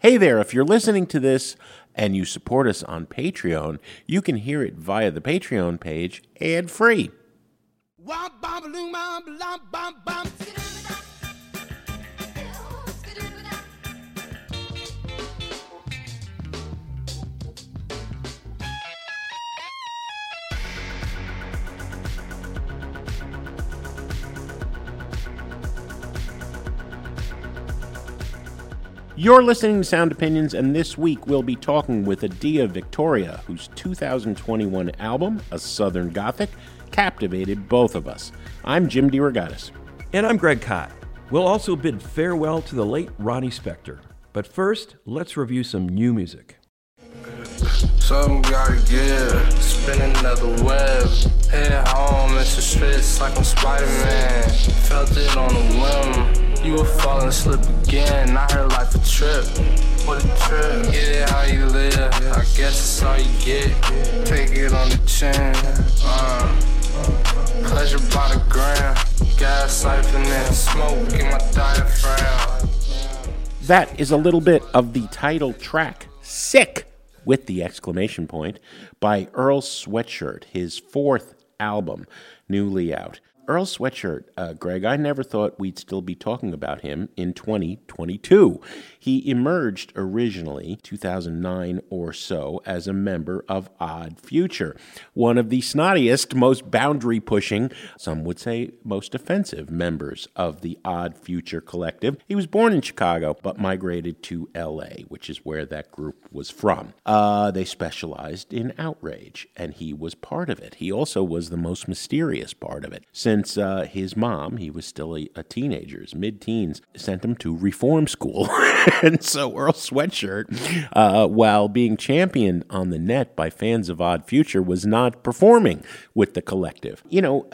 Hey there, if you're listening to this and you support us on Patreon, you can hear it via the Patreon page ad-free. You're listening to Sound Opinions, and this week we'll be talking with Adia Victoria, whose 2021 album, A Southern Gothic, captivated both of us. I'm Jim DeRogatis. And I'm Greg Kot. We'll also bid farewell to the late Ronnie Spector. But first, let's review some new music. Something gotta give, spin another web. Head home, it's a stress like I'm Spider-Man. Felt it on a whim. You were falling asleep again. I heard life a trip. What a trip. Get it how you live. I guess that's all you get. Take it on the chin. Pleasure by the gram. Gas siphoning, smoke in my diaphragm. That is a little bit of the title track, Sick, with the exclamation point, by Earl Sweatshirt, his fourth album, newly out. Earl Sweatshirt, Greg, I never thought we'd still be talking about him in 2022. He emerged originally, 2009 or so, as a member of Odd Future, one of the snottiest, most boundary-pushing, some would say most offensive members of the Odd Future collective. He was born in Chicago, but migrated to L.A., which is where that group was from. They specialized in outrage, and he was part of it. He also was the most mysterious part of it. Since his mom, he was still a teenager, his mid-teens, sent him to reform school. And so Earl Sweatshirt, while being championed on the net by fans of Odd Future, was not performing with the collective.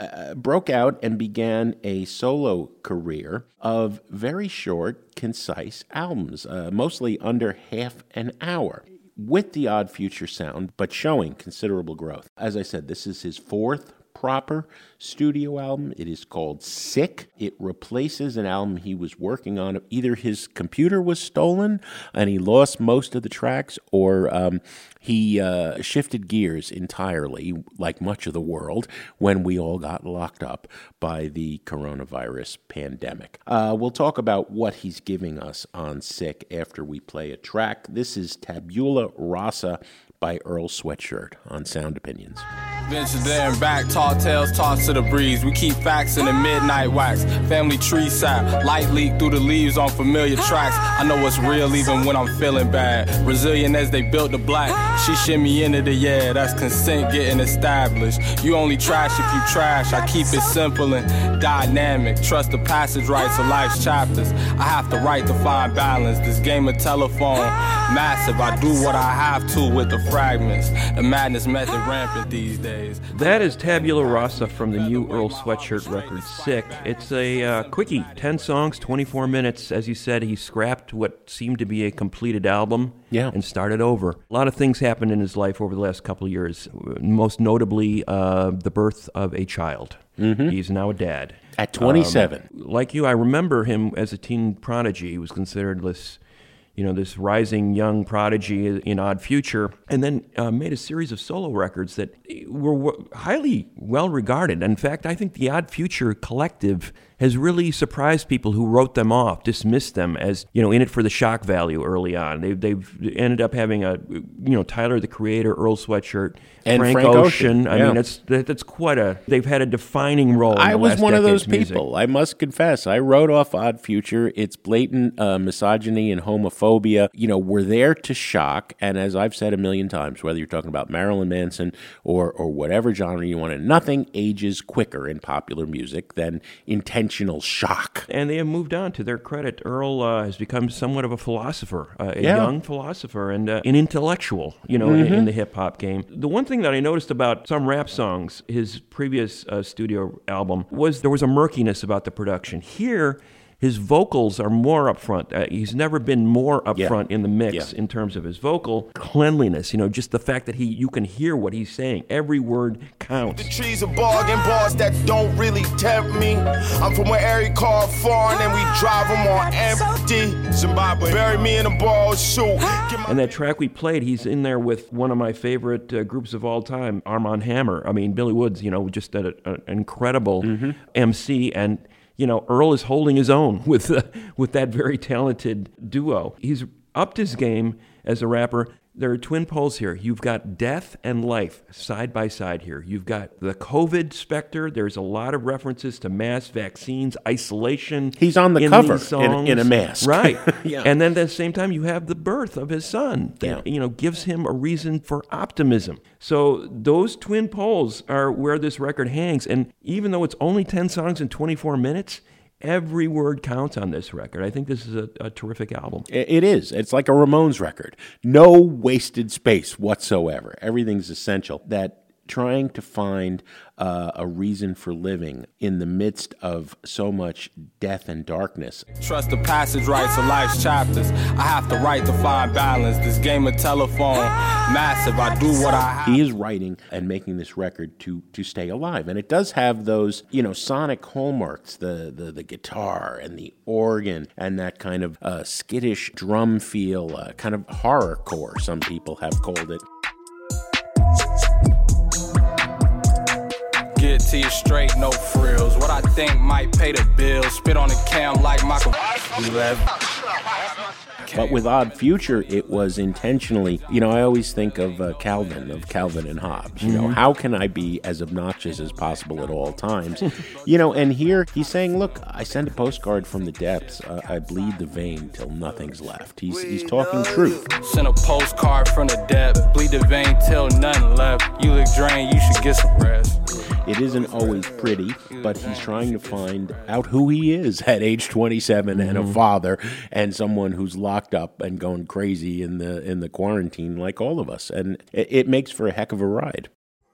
Broke out and began a solo career of very short, concise albums, mostly under half an hour, with the Odd Future sound, but showing considerable growth. As I said, this is his fourth proper studio album. It is called Sick. It replaces an album he was working on. Either his computer was stolen and he lost most of the tracks, or he shifted gears entirely, like much of the world, when we all got locked up by the coronavirus pandemic. We'll talk about what he's giving us on Sick after we play a track. This is Tabula Rasa by Earl Sweatshirt on Sound Opinions. Venture there and back, tall tales tossed to the breeze. We keep facts in the midnight wax. Family tree sap, light leak through the leaves on familiar tracks. I know what's real even when I'm feeling bad. Resilient as they built the black. She shimmy into the yeah, that's consent getting established. You only trash if you trash. I keep it simple and dynamic. Trust the passage rights of life's chapters. I have to write to find balance. This game of telephone, massive. I do what I have to with the fragments. The madness method rampant these days. That is Tabula Rasa from the new Earl Sweatshirt record, Sick. It's a quickie, 10 songs, 24 minutes. As you said, he scrapped what seemed to be a completed album and started over. A lot of things happened in his life over the last couple of years, most notably the birth of a child. Mm-hmm. He's now a dad. At 27. Like you, I remember him as a teen prodigy. He was considered this rising young prodigy in Odd Future, and then made a series of solo records that were highly well regarded. In fact, I think the Odd Future collective has really surprised people who wrote them off, dismissed them as, in it for the shock value early on. They've ended up having Tyler, the Creator, Earl Sweatshirt, and Frank Ocean. I mean, that's they've had a defining role in the was last one of those music. people, I must confess. I wrote off Odd Future. It's blatant misogyny and homophobia. We're there to shock, and as I've said a million times, whether you're talking about Marilyn Manson or whatever genre you want, nothing ages quicker in popular music than intentional shock. And they have moved on. To their credit, Earl has become somewhat of a philosopher, a young philosopher, and an intellectual, in the hip-hop game. The one thing that I noticed about some rap songs, his previous studio album, was there was a murkiness about the production. Here, His vocals are more upfront. He's never been more upfront in the mix in terms of his vocal cleanliness. Just the fact that you can hear what he's saying. Every word counts. The trees are bargain bars that don't really tempt me. I'm from where Eric called foreign and we drive them on empty. Zimbabwe, bury me in a ball suit. And that track we played, he's in there with one of my favorite groups of all time, Armand Hammer. I mean, Billy Woods, just an incredible MC. And Earl is holding his own with that very talented duo. He's upped his game as a rapper. There are twin poles here. You've got death and life side by side here. You've got the COVID specter. There's a lot of references to mass vaccines, isolation. He's on the cover in a mask. Right. And then at the same time, you have the birth of his son that, gives him a reason for optimism. So those twin poles are where this record hangs. And even though it's only 10 songs in 24 minutes, every word counts on this record. I think this is a terrific album. It is. It's like a Ramones record. No wasted space whatsoever. Everything's essential. That trying to find a reason for living in the midst of so much death and darkness. Trust the passage rights of life's chapters. I have to write to find balance. This game of telephone, massive. I do what I have. He is writing and making this record to stay alive. And it does have those, sonic hallmarks, the guitar and the organ and that kind of skittish drum feel, kind of horrorcore, some people have called it. Get to you straight, no frills. What I think might pay the bills. Spit on the cam like Michael. But with Odd Future, it was intentionally, I always think of Calvin and Hobbes. How can I be as obnoxious as possible at all times? And here he's saying, look, I send a postcard from the depths. I bleed the vein till nothing's left. He's talking truth. Send a postcard from the depths. Bleed the vein till nothing left. You look drained, you should get some rest. It isn't always pretty, but he's trying to find out who he is at age 27 and a father and someone who's locked up and going crazy in the quarantine like all of us. And it makes for a heck of a ride.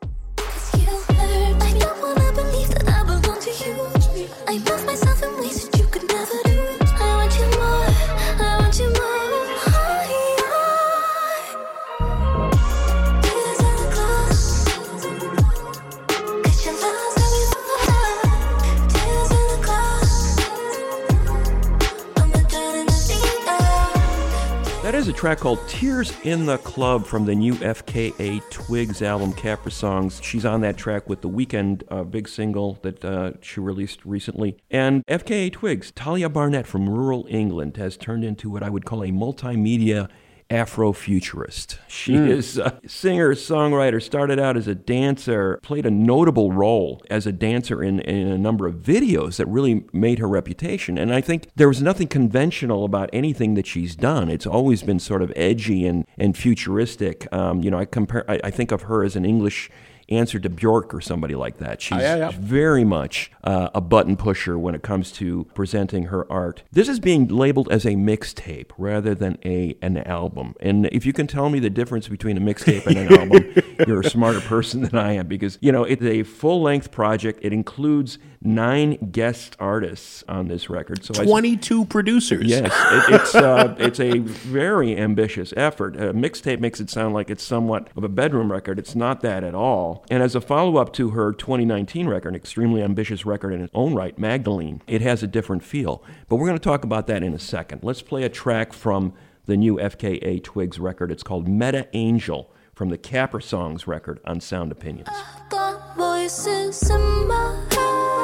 That is a track called Tears in the Club from the new FKA Twigs album, Capra Songs. She's on that track with The Weeknd, big single that she released recently. And FKA Twigs, Talia Barnett from rural England, has turned into what I would call a multimedia Afrofuturist. She is a singer, songwriter, started out as a dancer, played a notable role as a dancer in a number of videos that really made her reputation. And I think there was nothing conventional about anything that she's done. It's always been sort of edgy and futuristic. I think of her as an English answer to Bjork or somebody like that. She's very much a button pusher when it comes to presenting her art. This is being labeled as a mixtape rather than an album. And if you can tell me the difference between a mixtape and an album, you're a smarter person than I am, because, it's a full-length project. It includes 9 guest artists on this record. So 22 producers. Yes, it's a very ambitious effort. A mixtape makes it sound like it's somewhat of a bedroom record. It's not that at all. And as a follow-up to her 2019 record, an extremely ambitious record in its own right, Magdalene, it has a different feel. But we're going to talk about that in a second. Let's play a track from the new FKA Twigs record. It's called Meta Angel from the Capra Songs record on Sound Opinions. I've got voices in my head.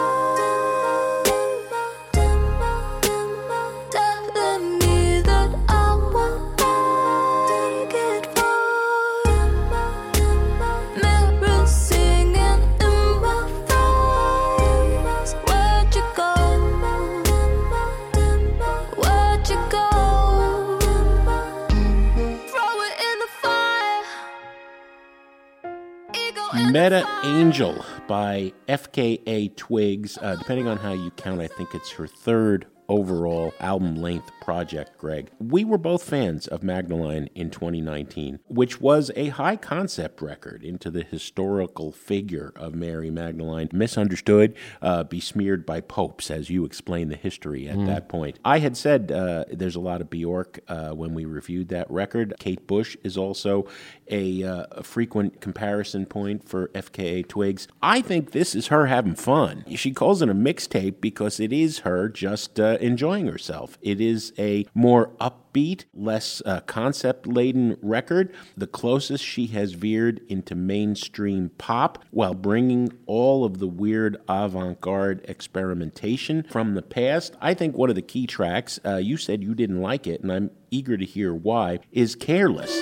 Meta Angel by FKA Twigs. Depending on how you count, I think it's her third overall album-length project, Greg. We were both fans of Magdalene in 2019, which was a high-concept record into the historical figure of Mary Magdalene, misunderstood, besmeared by popes, as you explained the history at that point. I had said there's a lot of Bjork when we reviewed that record. Kate Bush is also a frequent comparison point for FKA Twigs. I think this is her having fun. She calls it a mixtape because it is her just enjoying herself. It is a more upbeat, less concept-laden record, the closest she has veered into mainstream pop while bringing all of the weird avant-garde experimentation from the past. I think one of the key tracks, you said you didn't like it, and I'm eager to hear why, is Careless.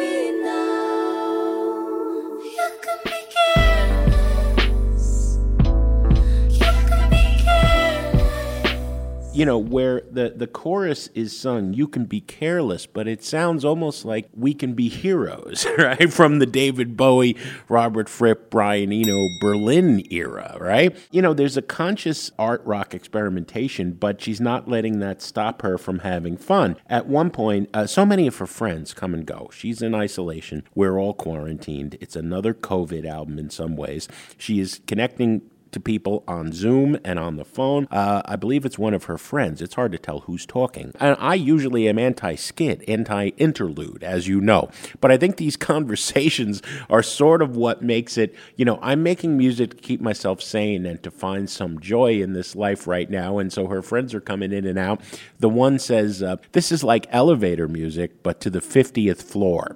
You know, where the chorus is sung, you can be careless, but it sounds almost like we can be heroes, right? From the David Bowie, Robert Fripp, Brian Eno, Berlin era, right? You know, there's a conscious art rock experimentation, but she's not letting that stop her from having fun. At one point, so many of her friends come and go. She's in isolation. We're all quarantined. It's another COVID album in some ways. She is connecting to people on Zoom and on the phone. I believe it's one of her friends. It's hard to tell who's talking. And I usually am anti-skit, anti-interlude, as you know. But I think these conversations are sort of what makes it, you know, I'm making music to keep myself sane and to find some joy in this life right now. And so her friends are coming in and out. The one says, this is like elevator music, but to the 50th floor.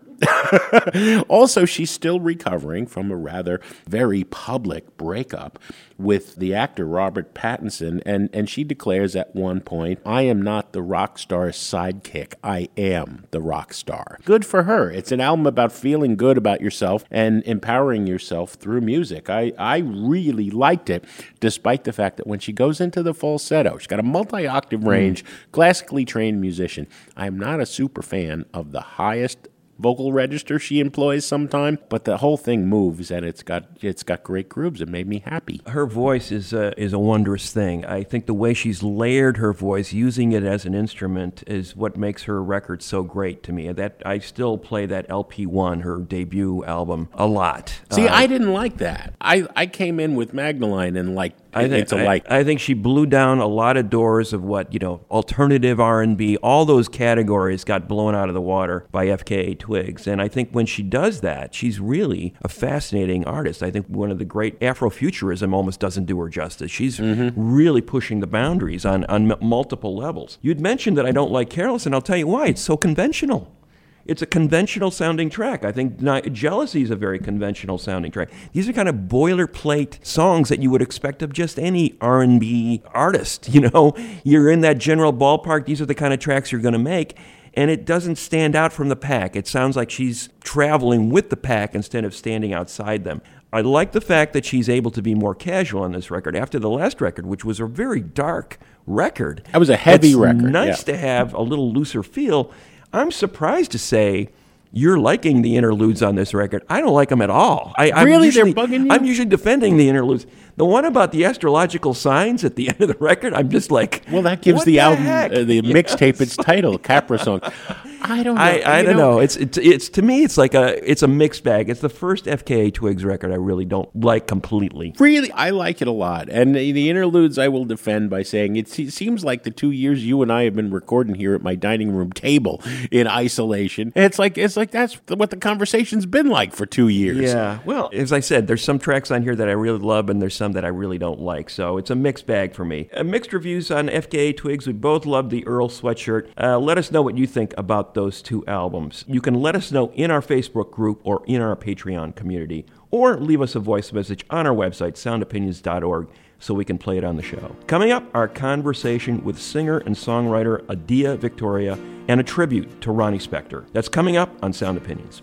Also, she's still recovering from a rather very public breakup with the actor Robert Pattinson, and she declares at one point, I am not the rock star's sidekick, I am the rock star. Good for her. It's an album about feeling good about yourself and empowering yourself through music. I really liked it, despite the fact that when she goes into the falsetto, she's got a multi-octave range, classically trained musician. I am not a super fan of the highest vocal register she employs sometime, but the whole thing moves and it's got great grooves. It made me happy. Her voice is a wondrous thing. I think the way she's layered her voice, using it as an instrument, is what makes her record so great to me. That I still play that LP1, her debut album, a lot. See, I didn't like that. I came in with Magdalene and like I think she blew down a lot of doors of what, you know, alternative R&B, all those categories got blown out of the water by FKA Twigs. And I think when she does that, she's really a fascinating artist. I think one of the great Afrofuturism almost doesn't do her justice. She's really pushing the boundaries on multiple levels. You'd mentioned that I don't like Careless, and I'll tell you why. It's so conventional. It's a conventional sounding track. I think Jealousy is a very conventional sounding track. These are kind of boilerplate songs that you would expect of just any R&B artist. You know, you're in that general ballpark. These are the kind of tracks you're going to make. And it doesn't stand out from the pack. It sounds like she's traveling with the pack instead of standing outside them. I like the fact that she's able to be more casual on this record. After the last record, which was a very dark record. That was a heavy record. It's nice to have a little looser feel. I'm surprised to say you're liking the interludes on this record. I don't like them at all. They're bugging you? I'm usually defending the interludes. The one about the astrological signs at the end of the record, I'm just like, well, that gives the album, the mixtape, its title, Capra Song. I don't know. I don't know. It's to me, it's like it's a mixed bag. It's the first FKA Twigs record I really don't like completely. Really, I like it a lot. And the interludes I will defend by saying it seems like the 2 years you and I have been recording here at my dining room table in isolation. It's like that's what the conversation's been like for 2 years. Yeah. Well, as I said, there's some tracks on here that I really love, and there's some that I really don't like. So it's a mixed bag for me. Mixed reviews on FKA Twigs. We both love the Earl Sweatshirt. Let us know what you think about those two albums. You can let us know in our Facebook group or in our Patreon community, or leave us a voice message on our website, soundopinions.org, so we can play it on the show. Coming up, our conversation with singer and songwriter Adia Victoria and a tribute to Ronnie Spector. That's coming up on Sound Opinions.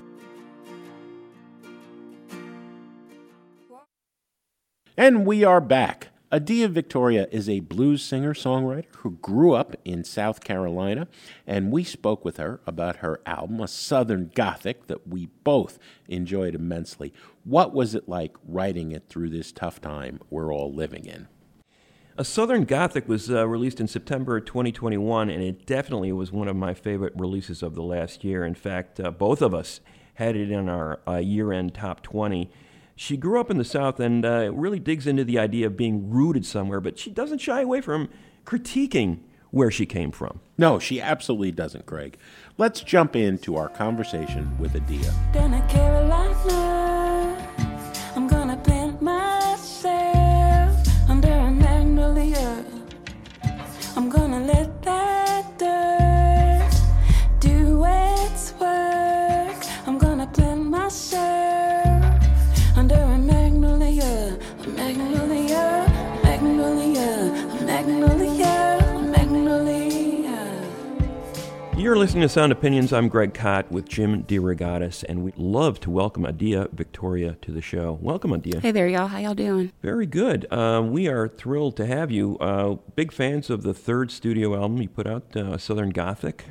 And we are back. Adia Victoria is a blues singer-songwriter who grew up in South Carolina, and we spoke with her about her album, A Southern Gothic, that we both enjoyed immensely. What was it like writing it through this tough time we're all living in? A Southern Gothic was released in September 2021, and it definitely was one of my favorite releases of the last year. In fact, both of us had it in our year-end top 20. She grew up in the South and really digs into the idea of being rooted somewhere, but she doesn't shy away from critiquing where she came from. No, she absolutely doesn't, Craig. Let's jump into our conversation with Adia. Down in Carolina, I'm gonna plant myself under a magnolia. I'm gonna let that dirt do its work. I'm gonna plant myself under a magnolia, a magnolia, a magnolia, a magnolia, a magnolia. You're listening to Sound Opinions. I'm Greg Kot with Jim DeRogatis, and we'd love to welcome Adia Victoria to the show. Welcome, Adia. Hey there, y'all. How y'all doing? Very good. We are thrilled to have you. Big fans of the third studio album you put out, Southern Gothic,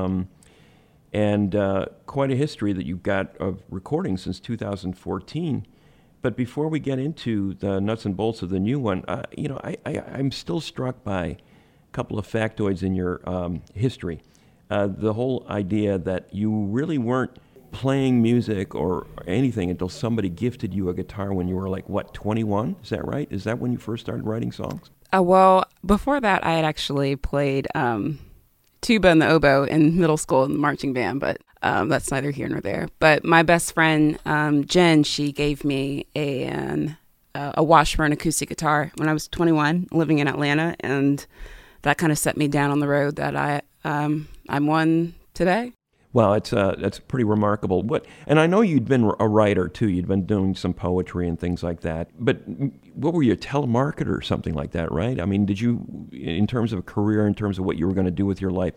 and quite a history that you've got of recording since 2014. But before we get into the nuts and bolts of the new one, I'm still struck by a couple of factoids in your history. The whole idea that you really weren't playing music or anything until somebody gifted you a guitar when you were 21? Is that right? Is that when you first started writing songs? Well, before that, I had actually played tuba and the oboe in middle school in the marching band, but that's neither here nor there. But my best friend, Jen, she gave me a Washburn acoustic guitar when I was 21, living in Atlanta, and that kind of set me down on the road that I'm on today. Well, that's pretty remarkable. And I know you'd been a writer too. You'd been doing some poetry and things like that. But what were you, a telemarketer or something like that, right? I mean, did you, in terms of a career, in terms of what you were going to do with your life,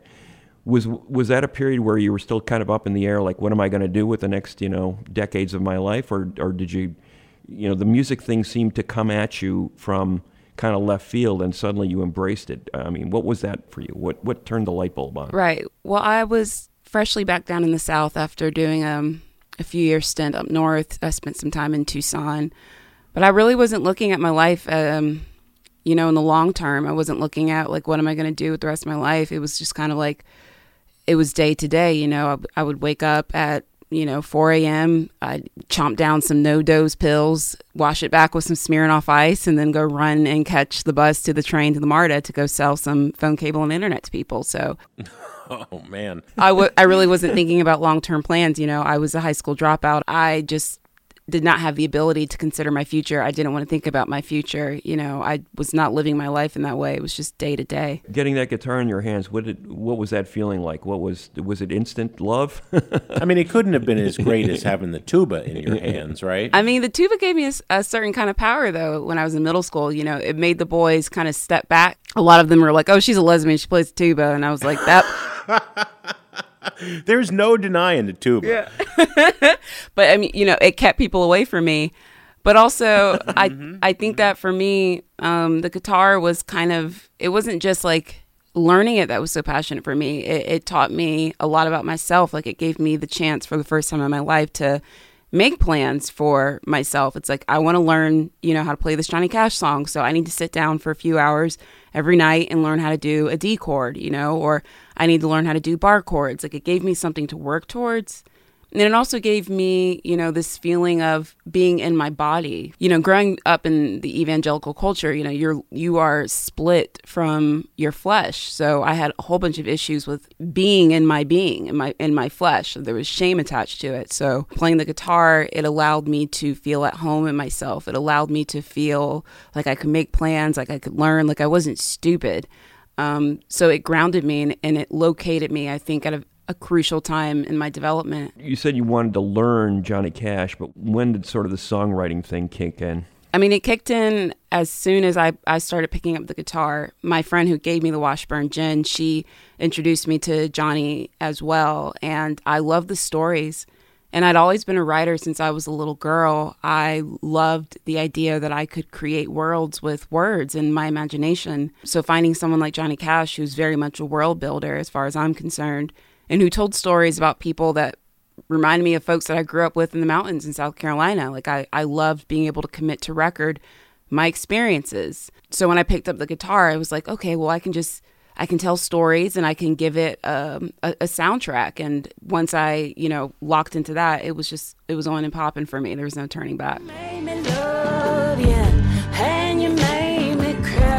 was that a period where you were still kind of up in the air, like what am I going to do with the next decades of my life, or did you, the music thing seemed to come at you from kind of left field and suddenly you embraced it? I mean, what was that for you? What turned the light bulb on? Right. Well, I was freshly back down in the South after doing a few years stint up north. I spent some time in Tucson, but I really wasn't looking at my life, in the long term. I wasn't looking at what am I going to do with the rest of my life? It was just kind of it was day to day. I would wake up at 4 a.m. I'd chomp down some no-dose pills, wash it back with some Smirnoff Ice, and then go run and catch the bus to the train to the MARTA to go sell some phone cable and internet to people. So, oh man, I really wasn't thinking about long-term plans. I was a high school dropout. I just did not have the ability to consider my future. I didn't want to think about my future. I was not living my life in that way. It was just day to day. Getting that guitar in your hands, what was that feeling like? Was it instant love? I mean, it couldn't have been as great as having the tuba in your hands, right? I mean, the tuba gave me a certain kind of power, though, when I was in middle school. It made the boys kind of step back. A lot of them were like, oh, she's a lesbian, she plays the tuba. And I was like, that... There's no denying the tuba. Yeah. But I mean, it kept people away from me. But also, I think that for me, the guitar was it wasn't just learning it that was so passionate for me. It taught me a lot about myself. It gave me the chance for the first time in my life to make plans for myself. It's I want to learn, how to play this Johnny Cash song. So I need to sit down for a few hours every night and learn how to do a D chord, or I need to learn how to do bar chords. It gave me something to work towards. And it also gave me, this feeling of being in my body. Growing up in the evangelical culture, you are split from your flesh. So I had a whole bunch of issues with being, in my flesh. There was shame attached to it. So playing the guitar, it allowed me to feel at home in myself. It allowed me to feel like I could make plans, like I could learn, like I wasn't stupid. So it grounded me and it located me, I think, at a crucial time in my development. You said you wanted to learn Johnny Cash, but when did sort of the songwriting thing kick in? I mean, it kicked in as soon as I started picking up the guitar. My friend who gave me the Washburn, Jen, she introduced me to Johnny as well, and I love the stories. And I'd always been a writer since I was a little girl. I loved the idea that I could create worlds with words in my imagination. So finding someone like Johnny Cash, who's very much a world builder as far as I'm concerned, and who told stories about people that reminded me of folks that I grew up with in the mountains in South Carolina. I loved being able to commit to record my experiences. So when I picked up the guitar, I was like, okay, well, I can tell stories and I can give it a soundtrack. And once I, locked into that, it was on and popping for me. There was no turning back. You made me love you, and you made me cry.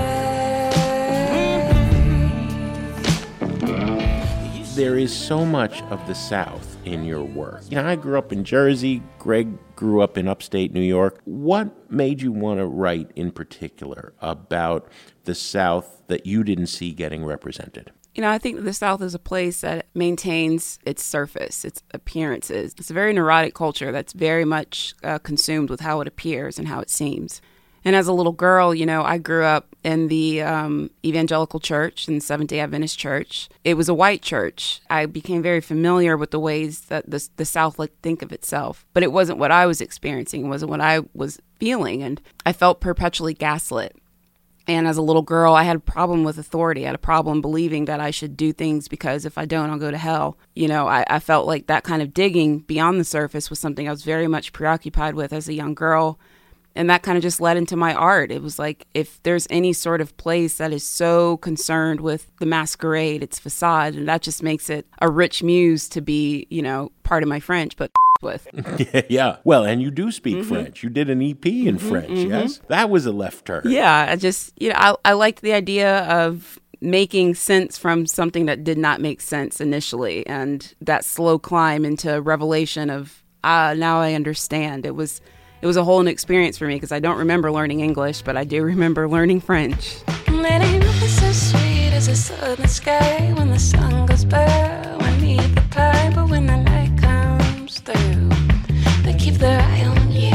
There is so much of the South in your work. I grew up in Jersey. Greg grew up in upstate New York. What made you want to write in particular about the South that you didn't see getting represented? I think the South is a place that maintains its surface, its appearances. It's a very neurotic culture that's very much consumed with how it appears and how it seems. And as a little girl, I grew up in the evangelical church and Seventh-day Adventist church. It was a white church. I became very familiar with the ways that the South like think of itself. But it wasn't what I was experiencing. It wasn't what I was feeling. And I felt perpetually gaslit. And as a little girl, I had a problem with authority. I had a problem believing that I should do things because if I don't, I'll go to hell. I felt like that kind of digging beyond the surface was something I was very much preoccupied with as a young girl. And that kind of just led into my art. It was like, if there's any sort of place that is so concerned with the masquerade, its facade, and that just makes it a rich muse to be, part of my French, but with. Yeah. Well, and you do speak French. You did an EP in French, yes? That was a left turn. Yeah. I just, I liked the idea of making sense from something that did not make sense initially. And that slow climb into revelation of, now I understand. It was a whole new experience for me because I don't remember learning English, but I do remember learning French. It ain't nothing so sweet as a southern sky when the sun goes by. We need the pie, but when the night comes through, they keep their eye on you.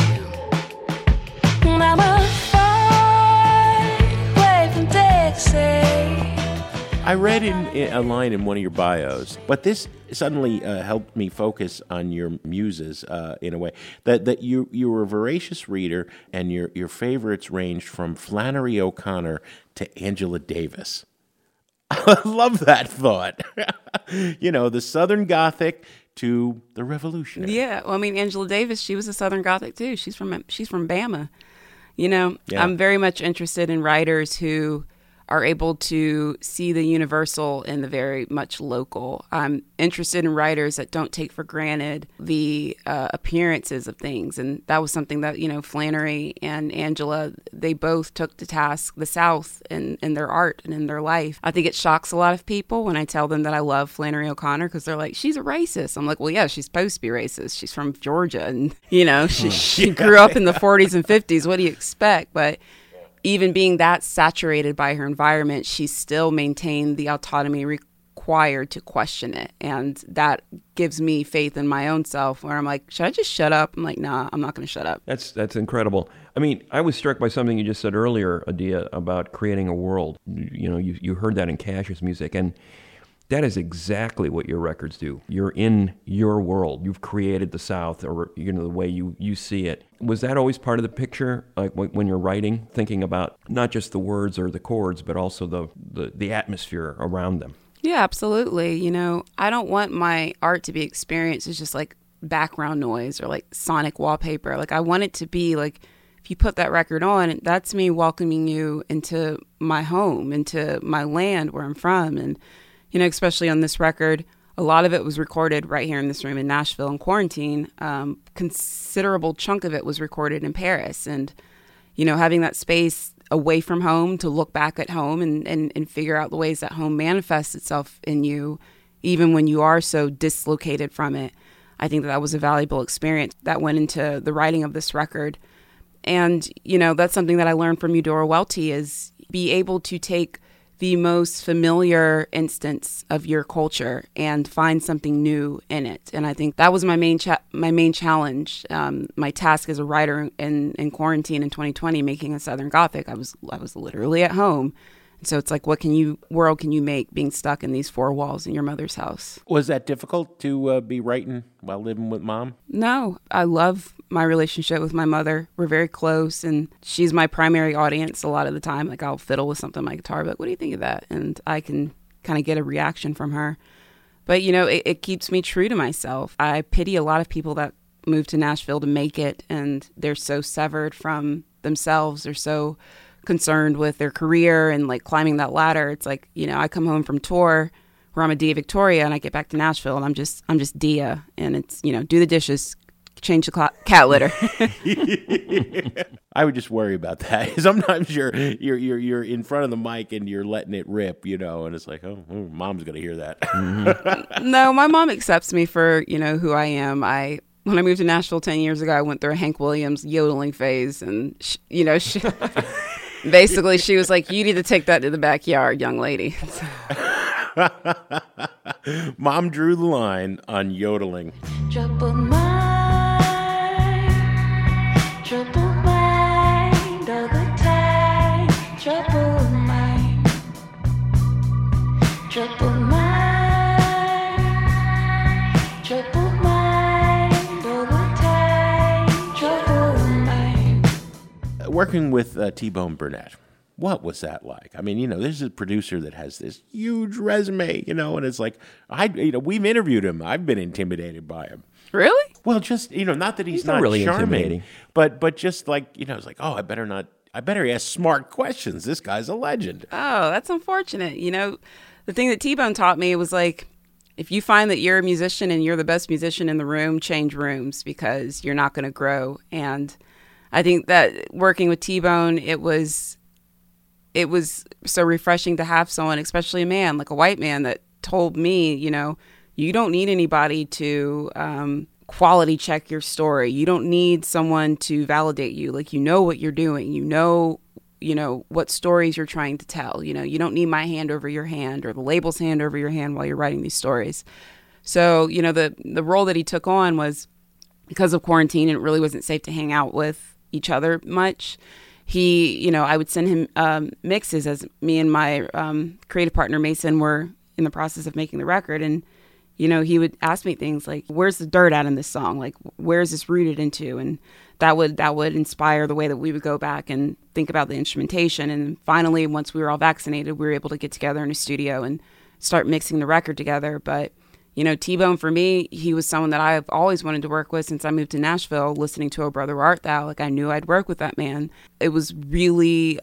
I'm a far away from Dixie. I read in a line in one of your bios, but this suddenly helped me focus on your muses in a way, that you were a voracious reader and your favorites ranged from Flannery O'Connor to Angela Davis. I love that thought. The Southern Gothic to the Revolutionary. Yeah, well, Angela Davis, she was a Southern Gothic too. She's from Bama. Yeah. I'm very much interested in writers who are able to see the universal in the very much local. I'm interested in writers that don't take for granted the appearances of things. And that was something that, Flannery and Angela, they both took to task the South in their art and in their life. I think it shocks a lot of people when I tell them that I love Flannery O'Connor because they're like, she's a racist. I'm like, well, yeah, she's supposed to be racist. She's from Georgia and, she grew up in the 40s and 50s. What do you expect? But even being that saturated by her environment, she still maintained the autonomy required to question it. And that gives me faith in my own self where I'm like, should I just shut up? I'm like, nah, I'm not going to shut up. That's incredible. I was struck by something you just said earlier, Adia, about creating a world. You heard that in Cash's music. And that is exactly what your records do. You're in your world. You've created the South, or the way you see it. Was that always part of the picture, like when you're writing, thinking about not just the words or the chords, but also the atmosphere around them? Yeah, absolutely. I don't want my art to be experienced as just like background noise or like sonic wallpaper. Like I want it to be like, if you put that record on, that's me welcoming you into my home, into my land where I'm from. And especially on this record, a lot of it was recorded right here in this room in Nashville in quarantine. Considerable chunk of it was recorded in Paris. And, having that space away from home to look back at home and figure out the ways that home manifests itself in you, even when you are so dislocated from it, I think that was a valuable experience that went into the writing of this record. And, that's something that I learned from Eudora Welty is be able to take the most familiar instance of your culture and find something new in it. And I think that was my main challenge. My task as a writer in quarantine in 2020, making a Southern Gothic. I was literally at home. So it's like, what world can you make being stuck in these four walls in your mother's house? Was that difficult to be writing while living with Mom? No, I love my relationship with my mother. We're very close, and she's my primary audience a lot of the time. Like I'll fiddle with something on my guitar, but what do you think of that? And I can kind of get a reaction from her. But, it keeps me true to myself. I pity a lot of people that move to Nashville to make it, and they're so severed from themselves. They're so concerned with their career and like climbing that ladder. It's like, you know, I come home from tour where I'm a Dia Victoria and I get back to Nashville and I'm just Dia, and it's, you know, do the dishes, change the cat litter. I would just worry about that. Sometimes you're in front of the mic and you're letting it rip, you know, and it's like, oh, mom's gonna hear that. No, my mom accepts me for, you know, who I am. When I moved to Nashville 10 years ago, I went through a Hank Williams yodeling phase, and basically she was like, you need to take that to the backyard, young lady. Mom drew the line on yodeling. Trouble mind all the time. Trouble mind all the time. Trouble mind. Working with T-Bone Burnett, what was that like? I mean, you know, this is a producer that has this huge resume, you know, and it's like, we've interviewed him. I've been intimidated by him. Really? Well, just, you know, not that he's not really charming, intimidating, but just like, you know, it's like, oh, I better ask smart questions. This guy's a legend. Oh, that's unfortunate. You know, the thing that T-Bone taught me was like, if you find that you're a musician and you're the best musician in the room, change rooms, because you're not going to grow. And I think that working with T-Bone, it was so refreshing to have someone, especially a man, like a white man, that told me, you know, you don't need anybody to quality check your story. You don't need someone to validate you. Like, you know what you're doing. You know what stories you're trying to tell. You know, you don't need my hand over your hand or the label's hand over your hand while you're writing these stories. So, you know, the role that he took on was, because of quarantine, and it really wasn't safe to hang out with each other much. He, you know, I would send him mixes as me and my creative partner Mason were in the process of making the record, and you know, he would ask me things like, "Where's the dirt at in this song? Like, where is this rooted into?" And that would inspire the way that we would go back and think about the instrumentation. And finally, once we were all vaccinated, we were able to get together in a studio and start mixing the record together. But you know, T-Bone, for me, he was someone that I've always wanted to work with since I moved to Nashville, listening to "Oh Brother, Where Art Thou?" Like, I knew I'd work with that man. It was really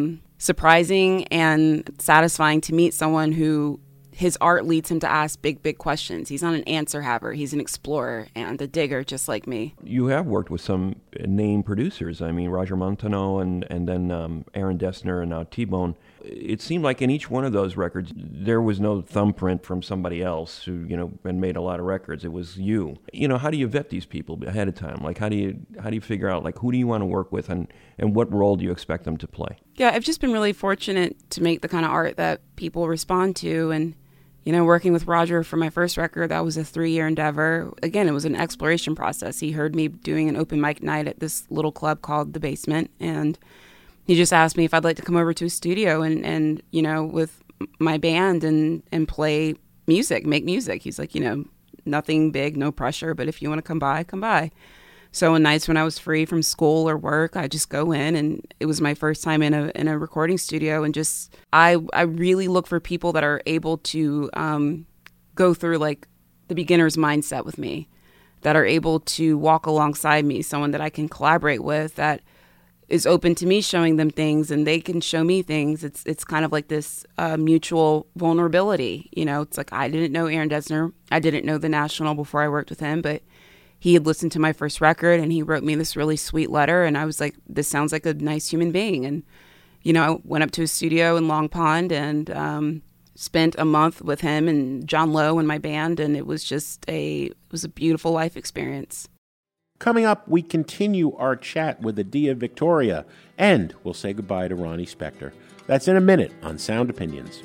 surprising and satisfying to meet someone who his art leads him to ask big, big questions. He's not an answer haver. He's an explorer and a digger, just like me. You have worked with some named producers. I mean, Roger Montano and then Aaron Dessner and now T-Bone. It seemed like in each one of those records, there was no thumbprint from somebody else who, you know, had made a lot of records. It was you. You know, how do you vet these people ahead of time? Like, how do you figure out, like, who do you want to work with and what role do you expect them to play? Yeah, I've just been really fortunate to make the kind of art that people respond to. And you know, working with Roger for my first record, that was a 3-year endeavor. Again, it was an exploration process. He heard me doing an open mic night at this little club called The Basement, and he just asked me if I'd like to come over to his studio and you know, with my band and play music, make music. He's like, you know, nothing big, no pressure, but if you want to come by, come by. So on nights when I was free from school or work, I just go in, and it was my first time in a recording studio. And just I really look for people that are able to go through like the beginner's mindset with me, that are able to walk alongside me, someone that I can collaborate with, that is open to me showing them things and they can show me things. It's kind of like this mutual vulnerability. You know, it's like, I didn't know Aaron Dessner. I didn't know The National before I worked with him, but he had listened to my first record and he wrote me this really sweet letter. And I was like, this sounds like a nice human being. And, you know, I went up to his studio in Long Pond and spent a month with him and John Lowe and my band. And it was just it was a beautiful life experience. Coming up, we continue our chat with Dia Victoria, and we'll say goodbye to Ronnie Spector. That's in a minute on Sound Opinions.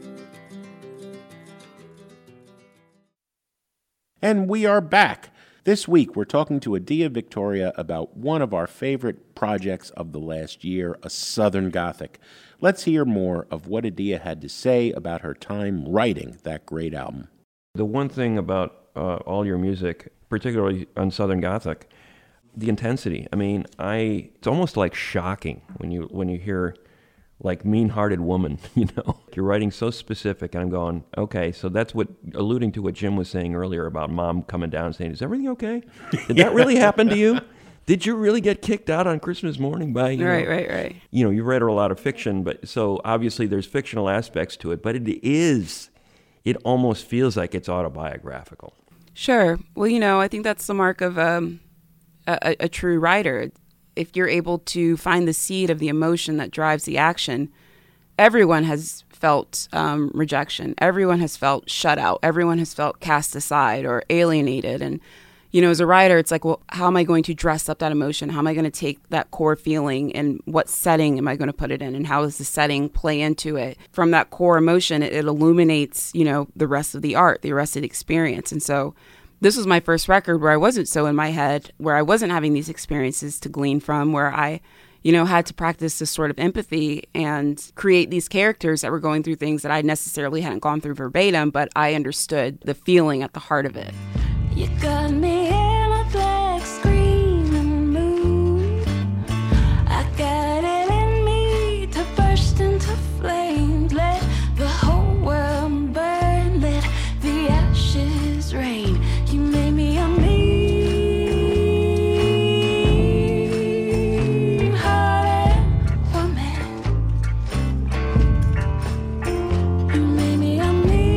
And we are back. This week, we're talking to Dia Victoria about one of our favorite projects of the last year, A Southern Gothic. Let's hear more of what Dia had to say about her time writing that great album. The one thing about all your music, particularly on Southern Gothic, the intensity. I mean, it's almost like shocking when you hear like Mean-Hearted Woman, you know. You're writing so specific, and I'm going, okay, so that's alluding to what Jim was saying earlier about Mom coming down and saying, is everything okay? Did that really happen to you? Did you really get kicked out on Christmas morning by, Right. You know, you read a lot of fiction, but so obviously there's fictional aspects to it, but it almost feels like it's autobiographical. Sure. Well, you know, I think that's the mark of a true writer. If you're able to find the seed of the emotion that drives the action, everyone has felt rejection. Everyone has felt shut out. Everyone has felt cast aside or alienated. And, you know, as a writer, it's like, well, how am I going to dress up that emotion? How am I going to take that core feeling and what setting am I going to put it in? And how does the setting play into it? From that core emotion, it illuminates, you know, the rest of the art, the rest of the experience. And so this was my first record where I wasn't so in my head, where I wasn't having these experiences to glean from, where I, you know, had to practice this sort of empathy and create these characters that were going through things that I necessarily hadn't gone through verbatim, but I understood the feeling at the heart of it. You got me in a black screaming mood. I got it in me to burst into flames. Let the whole world burn, let the ashes rain. You made me a mean-hearted woman. You made me a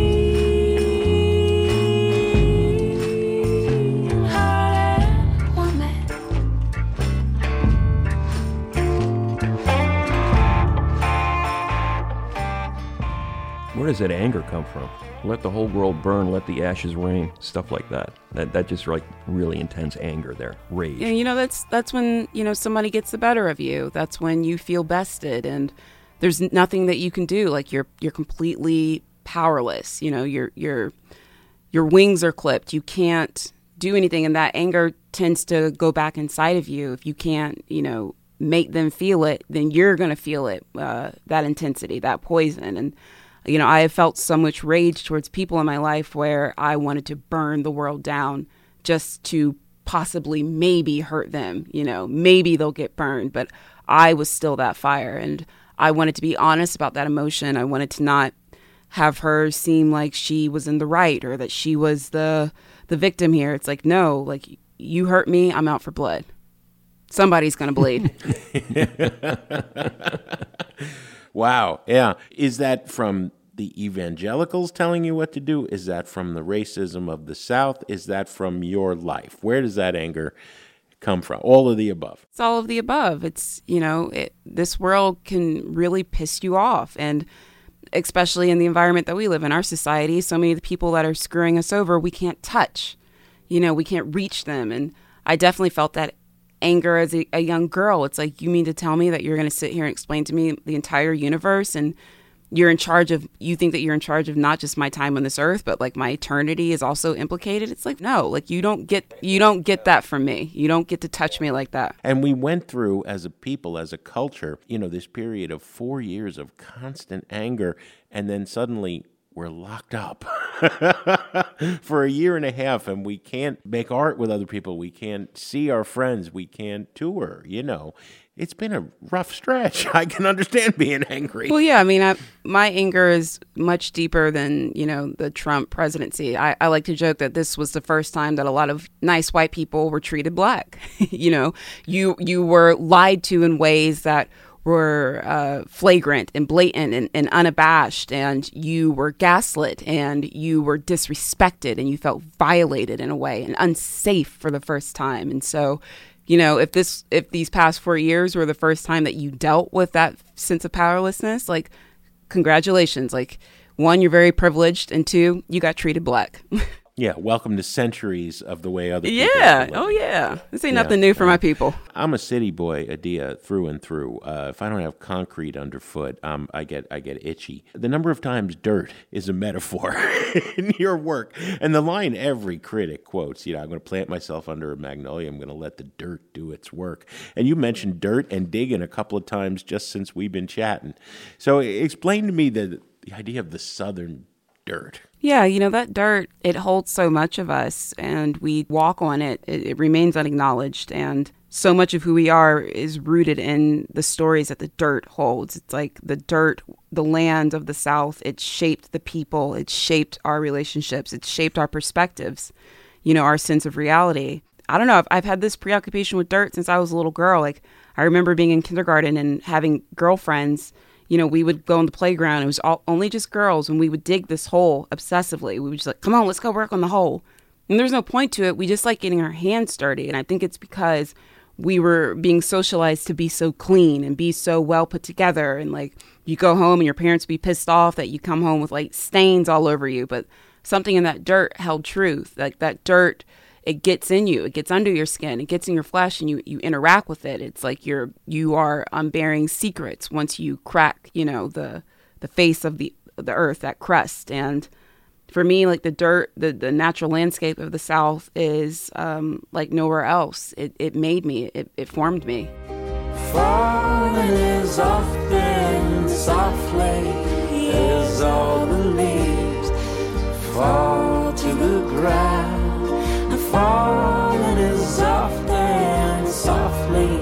mean-hearted woman. Where does that anger come from? Let the whole world burn, let the ashes rain, stuff like that. That just like really intense anger there, rage. And, you know, that's when, you know, somebody gets the better of you. That's when you feel bested and there's nothing that you can do. Like you're completely powerless. You know, your wings are clipped. You can't do anything. And that anger tends to go back inside of you. If you can't, you know, make them feel it, then you're going to feel it, that intensity, that poison. And, you know, I have felt so much rage towards people in my life where I wanted to burn the world down just to possibly maybe hurt them. You know, maybe they'll get burned, but I was still that fire. And I wanted to be honest about that emotion. I wanted to not have her seem like she was in the right or that she was the victim here. It's like, no, like you hurt me, I'm out for blood. Somebody's going to bleed. Wow. Yeah. Is that from the evangelicals telling you what to do? Is that from the racism of the South? Is that from your life? Where does that anger come from? All of the above. It's all of the above. It's, you know, this world can really piss you off. And especially in the environment that we live in, our society, so many of the people that are screwing us over, we can't touch. You know, we can't reach them. And I definitely felt that anger as a young girl. It's like, you mean to tell me that you're going to sit here and explain to me the entire universe and you think that you're in charge of not just my time on this earth, but like my eternity is also implicated? It's like, no, like you don't get that from me. You don't get to touch me like that. And we went through, as a people, as a culture, you know, this period of 4 years of constant anger, and then suddenly we're locked up for a year and a half, and we can't make art with other people. We can't see our friends. We can't tour, you know. It's been a rough stretch. I can understand being angry. Well, yeah, I mean, my anger is much deeper than, you know, the Trump presidency. I like to joke that this was the first time that a lot of nice white people were treated black. You know, you were lied to in ways that were flagrant and blatant and unabashed, and you were gaslit and you were disrespected and you felt violated in a way and unsafe for the first time. And so, you know, if these past 4 years were the first time that you dealt with that sense of powerlessness, like, congratulations. Like, one, you're very privileged, and two, you got treated black. Yeah, welcome to centuries of the way other people Yeah, oh yeah. This ain't nothing new for my people. I'm a city boy, Adia, through and through. If I don't have concrete underfoot, I get itchy. The number of times dirt is a metaphor in your work, and the line every critic quotes, you know, I'm going to plant myself under a magnolia. I'm going to let the dirt do its work. And you mentioned dirt and digging a couple of times just since we've been chatting. So explain to me the idea of the Southern dirt. Yeah, you know, that dirt, it holds so much of us, and we walk on it. It remains unacknowledged, and so much of who we are is rooted in the stories that the dirt holds. It's like the dirt, the land of the South, it shaped the people, it shaped our relationships, it shaped our perspectives, you know, our sense of reality. I don't know, I've had this preoccupation with dirt since I was a little girl. Like, I remember being in kindergarten and having girlfriends. You know, we would go on the playground. It was only just girls, and we would dig this hole obsessively. We would just like, come on, let's go work on the hole. And there's no point to it. We just like getting our hands dirty. And I think it's because we were being socialized to be so clean and be so well put together. And like, you go home and your parents would be pissed off that you come home with like stains all over you. But something in that dirt held truth. Like, that dirt, it gets in you, it gets under your skin, it gets in your flesh, and you interact with it. It's like you are unbearing secrets once you crack, you know, the face of the earth, that crust. And for me, like, the dirt, the natural landscape of the South is like nowhere else. It made me, it formed me. Falling is often softly as all the leaves fall to the ground. Falling is often softly,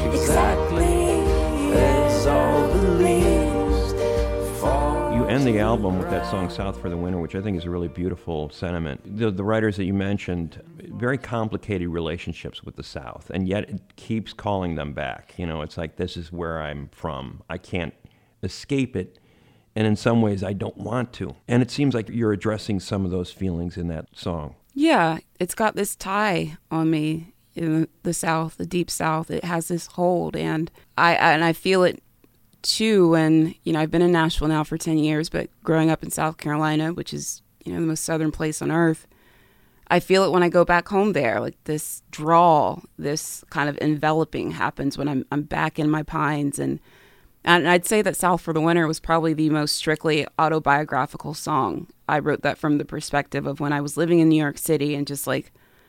exactly as all the leaves fall. You end the album with that song South for the Winter, which I think is a really beautiful sentiment. The writers that you mentioned, very complicated relationships with the South, and yet it keeps calling them back. You know, it's like, this is where I'm from. I can't escape it, and in some ways I don't want to. And it seems like you're addressing some of those feelings in that song. Yeah, it's got this tie on me in the South, the deep South. It has this hold, and I feel it too. And you know, I've been in Nashville now for 10 years, but growing up in South Carolina, which is, you know, the most southern place on earth, I feel it when I go back home there. Like, this drawl, this kind of enveloping happens when I'm back in my pines. And I'd say that South for the Winter was probably the most strictly autobiographical song. I wrote that from the perspective of when I was living in New York City and just like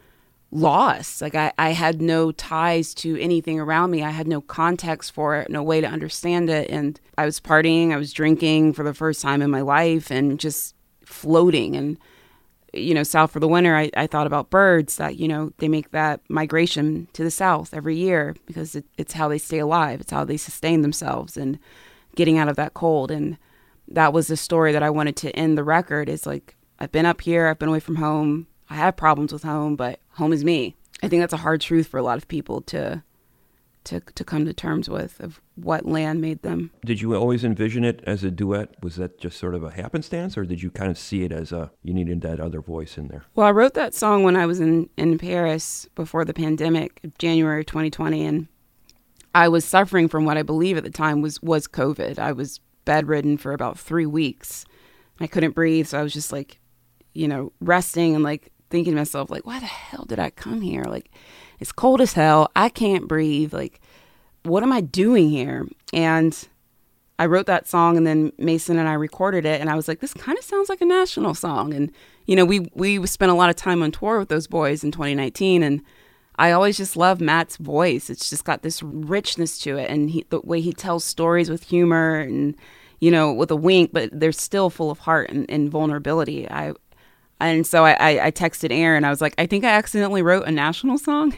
lost. Like, I had no ties to anything around me. I had no context for it, no way to understand it. And I was partying, I was drinking for the first time in my life and just floating. And, you know, South for the Winter, I thought about birds that, you know, they make that migration to the South every year because it's how they stay alive. It's how they sustain themselves and getting out of that cold. And that was the story that I wanted to end the record, is like, I've been up here, I've been away from home, I have problems with home, but home is me. I think that's a hard truth for a lot of people to come to terms with, of what land made them. Did you always envision it as a duet? Was that just sort of a happenstance, or did you kind of see it as you needed that other voice in there? Well, I wrote that song when I was in Paris before the pandemic, January 2020, and I was suffering from what I believe at the time was COVID. I was bedridden for about 3 weeks. I couldn't breathe, so I was just like, you know, resting and like thinking to myself, like, why the hell did I come here? Like, it's cold as hell. I can't breathe. Like, what am I doing here? And I wrote that song, and then Mason and I recorded it, and I was like, this kind of sounds like a national song. And, you know, we spent a lot of time on tour with those boys in 2019, and I always just love Matt's voice. It's just got this richness to it, and the way he tells stories with humor and, you know, with a wink, but they're still full of heart and vulnerability. And so I texted Aaron. I was like, I think I accidentally wrote a national song.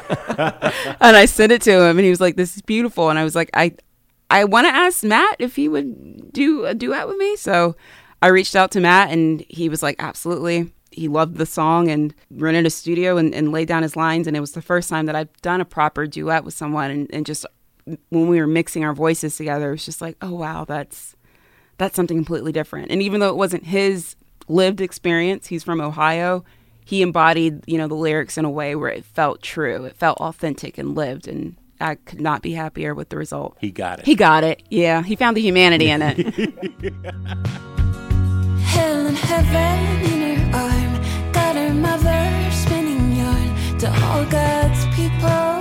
And I sent it to him, and he was like, this is beautiful. And I was like, I want to ask Matt if he would do a duet with me. So I reached out to Matt, and he was like, absolutely. He loved the song and rented a studio and laid down his lines. And it was the first time that I've done a proper duet with someone. And just when we were mixing our voices together, it was just like, oh, wow, that's something completely different. And even though it wasn't his lived experience, he's from Ohio, he embodied, you know, the lyrics in a way where it felt true. It felt authentic and lived. And I could not be happier with the result. He got it. He got it. Yeah. He found the humanity in it. Hell and heaven in her arm, got her mother spinning yarn to all God's people.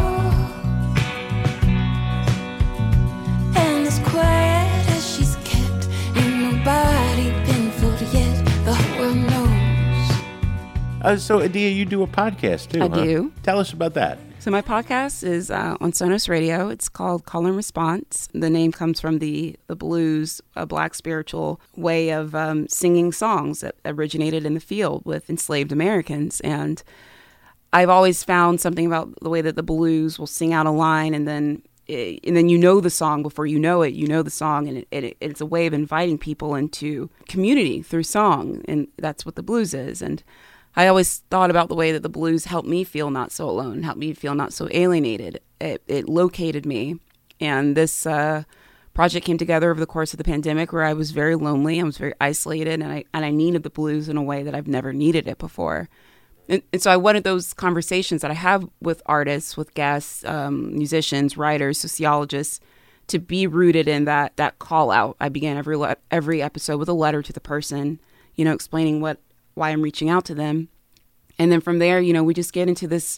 And as quiet as she's kept, ain't nobody been fooled yet. The whole world knows. So, Adia, you do a podcast too, I huh? do. Tell us about that. So my podcast is on Sonos Radio. It's called Call and Response. The name comes from the blues, a black spiritual way of singing songs that originated in the field with enslaved Americans. And I've always found something about the way that the blues will sing out a line, and then you know the song before you know it. You know the song, and it's a way of inviting people into community through song, and that's what the blues is. And I always thought about the way that the blues helped me feel not so alone, helped me feel not so alienated. It located me. And this project came together over the course of the pandemic where I was very lonely. I was very isolated, and I needed the blues in a way that I've never needed it before. And so I wanted those conversations that I have with artists, with guests, musicians, writers, sociologists, to be rooted in that call out. I began every episode with a letter to the person, explaining why I'm reaching out to them. And then from there, we just get into this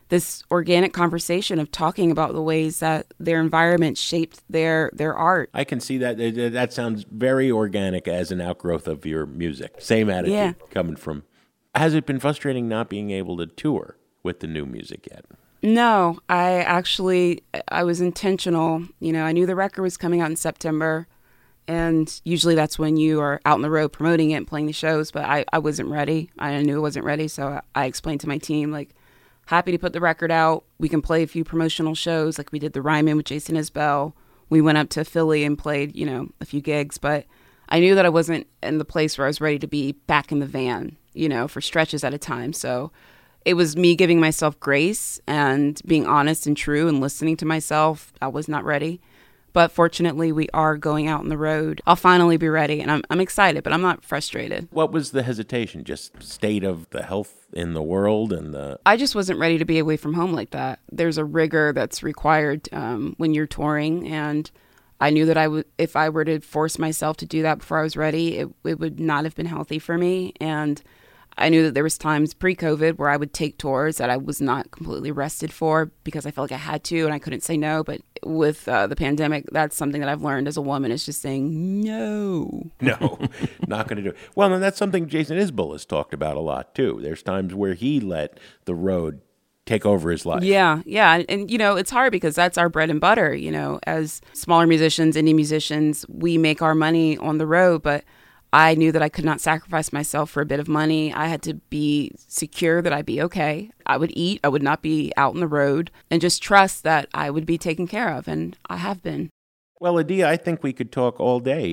organic conversation of talking about the ways that their environment shaped their art. I can see that. That sounds very organic as an outgrowth of your music. Same attitude coming from. Has it been frustrating not being able to tour with the new music yet? No, I was intentional. I knew the record was coming out in September, and usually that's when you are out on the road promoting it and playing the shows, but I wasn't ready. I knew I wasn't ready, so I explained to my team, happy to put the record out. We can play a few promotional shows, like we did the Ryman with Jason Isbell. We went up to Philly and played, a few gigs, but I knew that I wasn't in the place where I was ready to be back in the van, for stretches at a time, so it was me giving myself grace and being honest and true and listening to myself. I was not ready. But fortunately, we are going out on the road. I'll finally be ready, and I'm excited, but I'm not frustrated. What was the hesitation? Just state of the health in the world and the... I just wasn't ready to be away from home like that. There's a rigor that's required when you're touring, and I knew that if I were to force myself to do that before I was ready, it would not have been healthy for me. And I knew that there was times pre-COVID where I would take tours that I was not completely rested for because I felt like I had to and I couldn't say no. But with the pandemic, that's something that I've learned as a woman is just saying no. No, not going to do it. Well, and that's something Jason Isbell has talked about a lot, too. There's times where he let the road take over his life. Yeah. And, it's hard because that's our bread and butter. As smaller musicians, indie musicians, we make our money on the road, but I knew that I could not sacrifice myself for a bit of money. I had to be secure that I'd be okay. I would eat. I would not be out on the road, and just trust that I would be taken care of, and I have been. Well, Adia, I think we could talk all day,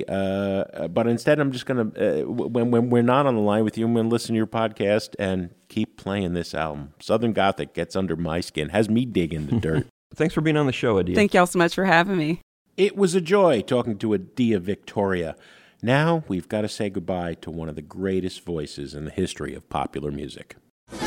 but instead I'm just going to, when we're not on the line with you, I'm going to listen to your podcast and keep playing this album. Southern Gothic gets under my skin, has me digging the dirt. Thanks for being on the show, Adia. Thank y'all so much for having me. It was a joy talking to Adia Victoria. Now we've got to say goodbye to one of the greatest voices in the history of popular music.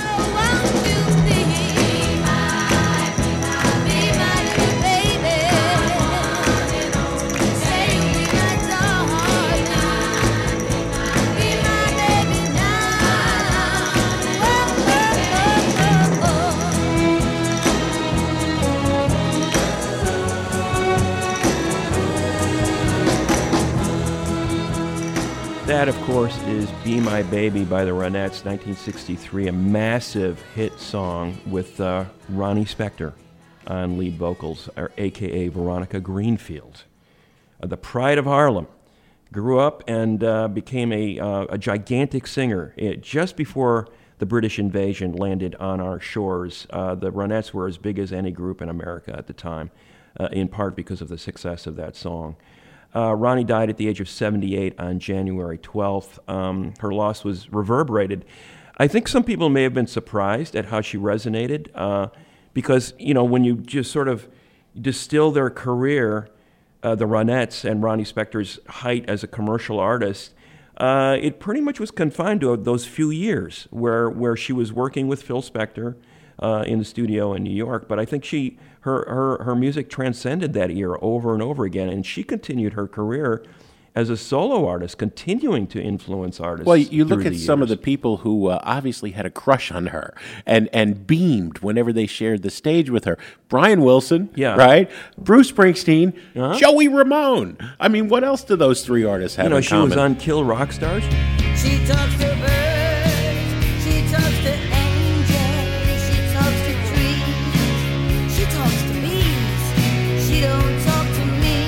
That, of course, is Be My Baby by the Ronettes, 1963, a massive hit song with Ronnie Spector on lead vocals, a.k.a. Veronica Greenfield. The pride of Harlem. Grew up and became a gigantic singer. Just before the British invasion landed on our shores, the Ronettes were as big as any group in America at the time, in part because of the success of that song. Ronnie died at the age of 78 on January 12th. Her loss was reverberated. I think some people may have been surprised at how she resonated because, when you just sort of distill their career, the Ronettes and Ronnie Spector's height as a commercial artist, it pretty much was confined to those few years where she was working with Phil Spector in the studio in New York. But I think her music transcended that era over and over again, and she continued her career as a solo artist, continuing to influence artists. Well, you look at the some of years. the people who obviously had a crush on her and beamed whenever they shared the stage with her. Brian Wilson, right? Bruce Springsteen, Joey Ramone. I mean, what else do those three artists have in common? She was on Kill Rock Stars. She talks to birds, she talks to angels, she talks to trees, she talks to bees, she don't talk to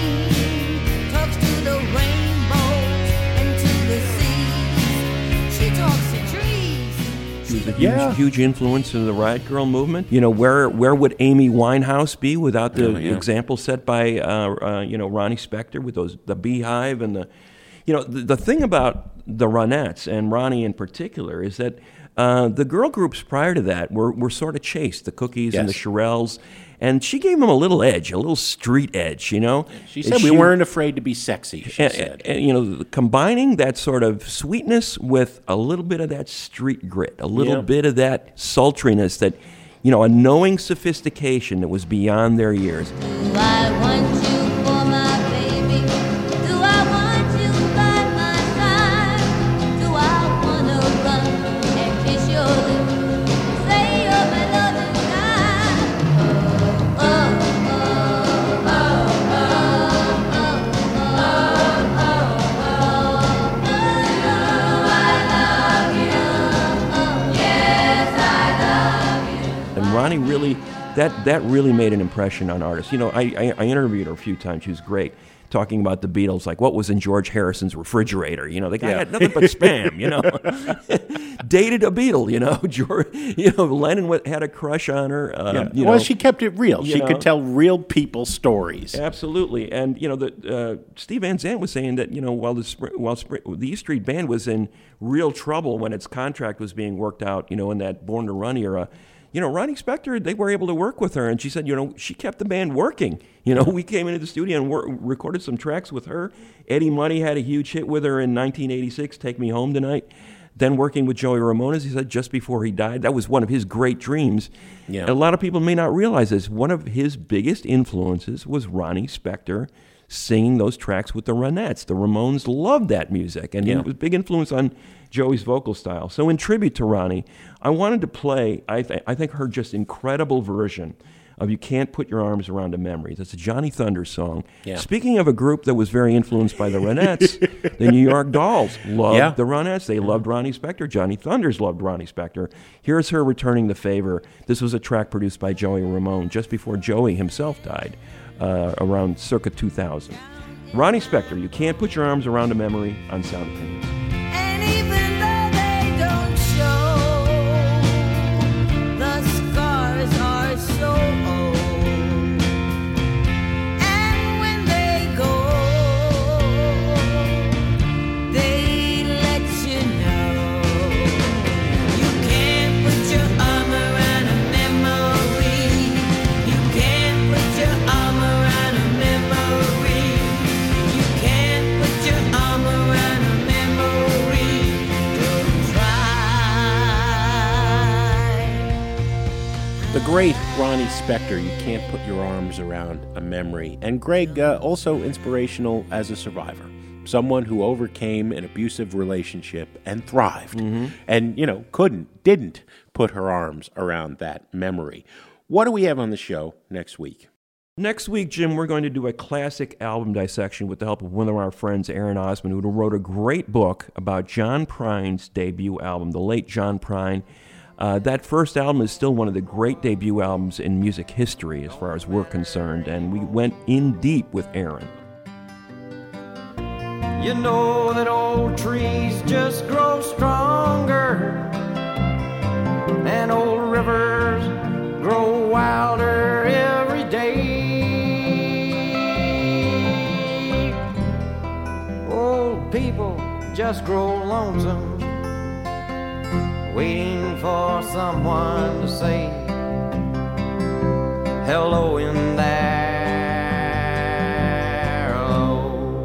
me, talks to the rainbows and to the seas, she talks to trees. She was a huge influence in the Riot Girl movement. Where would Amy Winehouse be without the example set by Ronnie Spector with the Beehive and the thing about the Ronettes and Ronnie in particular is that The girl groups prior to that were sort of chased, the Cookies and the Yes. Shirelles, and she gave them a little edge, a little street edge, you know? She said we weren't afraid to be sexy, she said. And, you know, combining that sort of sweetness with a little bit of that street grit, a little bit of that sultriness, that, you know, a knowing sophistication that was beyond their years. Do I want you for my baby? Do I want you by my side? Do I wanna run and kiss your lips? Say you're my loving guy. Oh, oh, oh, oh, And Ronnie really, that really made an impression on artists. You know, I interviewed her a few times. She was great, talking about the Beatles, like what was in George Harrison's refrigerator. You know, the guy had nothing but spam. You know, dated a Beatle. You know, Lennon had a crush on her. You know, she kept it real. She could tell real people stories. Absolutely, and you know, Steve Van Zandt was saying that, you know, while the E Street Band was in real trouble when its contract was being worked out, you know, in that Born to Run era, you know, Ronnie Spector, they were able to work with her, and she said, you know, she kept the band working. You know, we came into the studio and recorded some tracks with her. Eddie Money had a huge hit with her in 1986, Take Me Home Tonight. Then working with Joey Ramone, as he said, just before he died, that was one of his great dreams. Yeah. And a lot of people may not realize this. One of his biggest influences was Ronnie Spector singing those tracks with the Ronettes. The Ramones loved that music, and it was a big influence on Joey's vocal style. So in tribute to Ronnie, I wanted to play, I think, her just incredible version of You Can't Put Your Arms Around a Memory. That's a Johnny Thunder song. Yeah. Speaking of a group that was very influenced by the Ronettes, the New York Dolls loved the Ronettes. They loved Ronnie Spector. Johnny Thunders loved Ronnie Spector. Here's her returning the favor. This was a track produced by Joey Ramone just before Joey himself died, around circa 2000. Ronnie Spector, You Can't Put Your Arms Around a Memory on Sound Opinions. and even though they don't show, the scars are so old. And when they go, they let you know. You can't put your arm around a memory. You can't put your arm around a memory. You can't put your arm around a memory. Don't try. The great Ronnie Spector, You Can't Put Your Arms Around a Memory. And Greg, also inspirational as a survivor. Someone who overcame an abusive relationship and thrived. And, you know, didn't put her arms around that memory. What do we have on the show next week? Next week, Jim, we're going to do a classic album dissection with the help of one of our friends, Aaron Osmond, who wrote a great book about John Prine's debut album, the late John Prine. That first album is still one of the great debut albums in music history as far as we're concerned, and we went in deep with Aaron. You know that old trees just grow stronger, and old rivers grow wilder every day. Old people just grow lonesome, waiting for someone to say hello in there. Hello.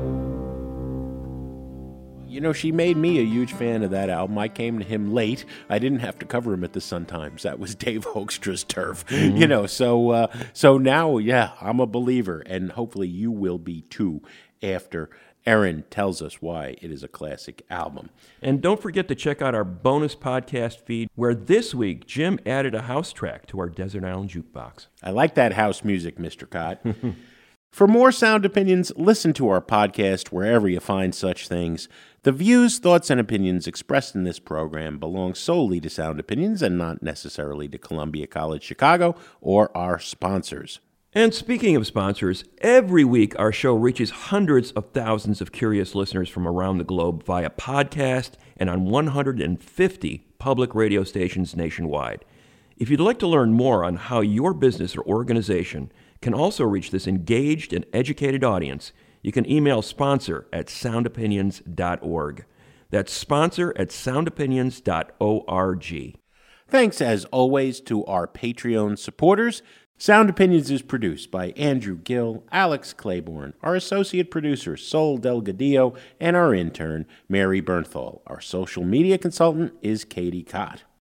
You know, she made me a huge fan of that album. I came to him late. I didn't have to cover him at the Sun-Times. That was Dave Hoekstra's turf. You know, so now, yeah, I'm a believer, and hopefully you will be too after Aaron tells us why it is a classic album. And don't forget to check out our bonus podcast feed, where this week Jim added a house track to our Desert Island Jukebox. I like that house music, Mr. Cott. For more sound opinions, listen to our podcast wherever you find such things. The views, thoughts, and opinions expressed in this program belong solely to Sound Opinions and not necessarily to Columbia College Chicago or our sponsors. And speaking of sponsors, every week our show reaches hundreds of thousands of curious listeners from around the globe via podcast and on 150 public radio stations nationwide. If you'd like to learn more on how your business or organization can also reach this engaged and educated audience, you can email sponsor@soundopinions.org. That's sponsor at soundopinions.org. Thanks, as always, to our Patreon supporters. Sound Opinions is produced by Andrew Gill, Alex Claiborne, our associate producer, Sol Delgadillo, and our intern, Mary Bernthal. Our social media consultant is Katie Cott.